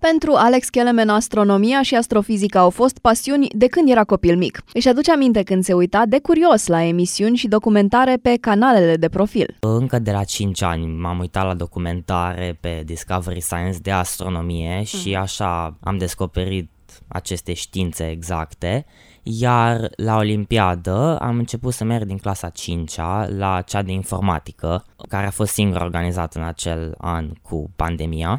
Pentru Alex Kelemen, astronomia și astrofizica au fost pasiuni de când era copil mic. Își aduce aminte când se uita de curios la emisiuni și documentare pe canalele de profil. Încă de la 5 ani m-am uitat la documentare pe Discovery Science de astronomie și așa am descoperit aceste științe exacte, iar la Olimpiadă am început să merg din clasa 5-a la cea de informatică, care a fost singura organizată în acel an cu pandemia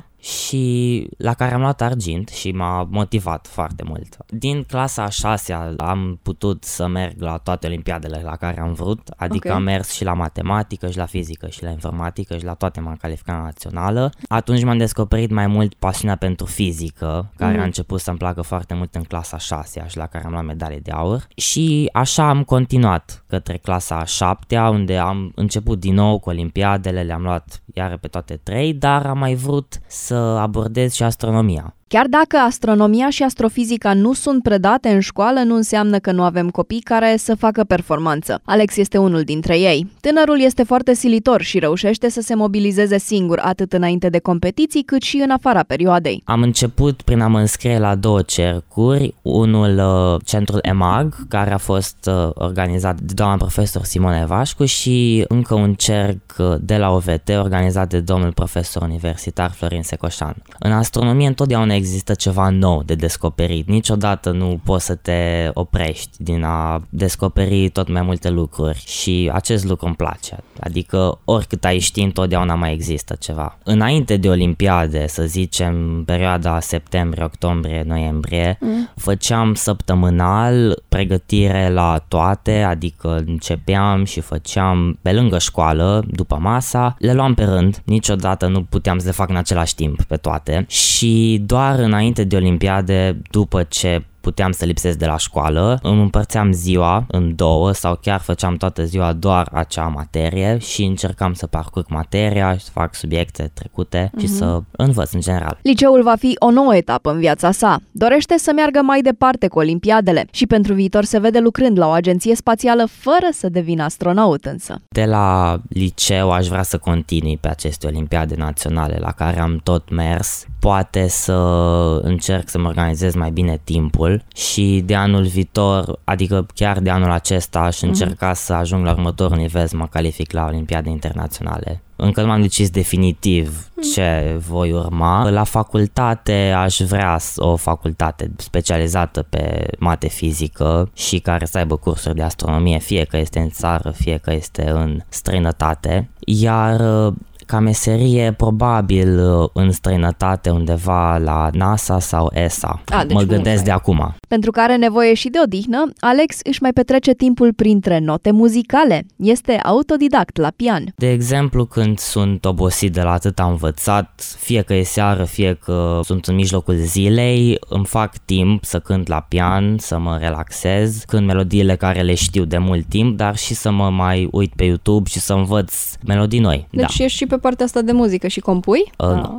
și la care am luat argint și m-a motivat foarte mult. Din clasa a 6-a am putut să merg la toate olimpiadele la care am vrut, adică am mers și la matematică, și la fizică, și la informatică, și la toate m-am calificat națională. Atunci m-am descoperit mai mult pasiunea pentru fizică, care a început să-mi placă foarte mult în clasa 6-a și la care am luat medalie de aur. Și așa am continuat către clasa a 7-a, unde am început din nou cu olimpiadele, le-am luat iară pe toate 3, dar am mai vrut să abordez și astronomia. Chiar dacă astronomia și astrofizica nu sunt predate în școală, nu înseamnă că nu avem copii care să facă performanță. Alex este unul dintre ei. Tânărul este foarte silitor și reușește să se mobilizeze singur, atât înainte de competiții, cât și în afara perioadei. Am început prin a mă înscrie la 2 cercuri, unul centrul EMAG, care a fost organizat de doamna profesor Simona Evașcu, și încă un cerc de la OVT, organizat de domnul profesor universitar Florin Secoșan. În astronomie întotdeauna există ceva nou de descoperit. Niciodată nu poți să te oprești din a descoperi tot mai multe lucruri și acest lucru îmi place. Adică oricât ai ști, întotdeauna mai există ceva. Înainte de Olimpiade, să zicem, perioada septembrie, octombrie, noiembrie, făceam săptămânal pregătire la toate, adică începeam și făceam pe lângă școală, după masa, le luam pe rând, niciodată nu puteam să le fac în același timp pe toate și doar înainte de Olimpiade, după ce puteam să lipsesc de la școală, îmi împărțeam ziua în 2 sau chiar făceam toată ziua doar acea materie și încercam să parcurg materia și să fac subiecte trecute și să învăț în general. Liceul va fi o nouă etapă în viața sa. Dorește să meargă mai departe cu olimpiadele și pentru viitor se vede lucrând la o agenție spațială fără să devină astronaut însă. De la liceu aș vrea să continui pe aceste olimpiade naționale la care am tot mers. Poate să încerc să-mi organizez mai bine timpul și de anul viitor, adică chiar de anul acesta, aș încerca să ajung la următorul nivel, să mă calific la olimpiade internaționale. Încă nu m-am decis definitiv ce voi urma. La facultate aș vrea o facultate specializată pe mate-fizică și care să aibă cursuri de astronomie, fie că este în țară, fie că este în străinătate. Iar ca meserie, probabil în străinătate, undeva la NASA sau ESA. Mă gândesc de acum. Pentru că are nevoie și de odihnă, Alex își mai petrece timpul printre note muzicale. Este autodidact la pian. De exemplu, când sunt obosit de la atât am învățat, fie că e seară, fie că sunt în mijlocul zilei, îmi fac timp să cânt la pian, să mă relaxez, cânt melodiile care le știu de mult timp, dar și să mă mai uit pe YouTube și să învăț melodii noi. Deci ești și pe partea asta de muzică și compui?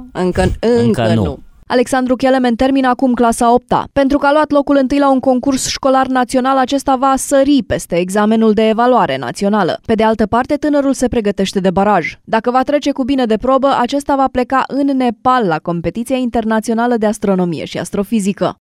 Încă nu. Alexandru Kelemen termină acum clasa 8-a. Pentru că a luat locul întâi la un concurs școlar național, acesta va sări peste examenul de evaluare națională. Pe de altă parte, tânărul se pregătește de baraj. Dacă va trece cu bine de probă, acesta va pleca în Nepal la competiția internațională de astronomie și astrofizică.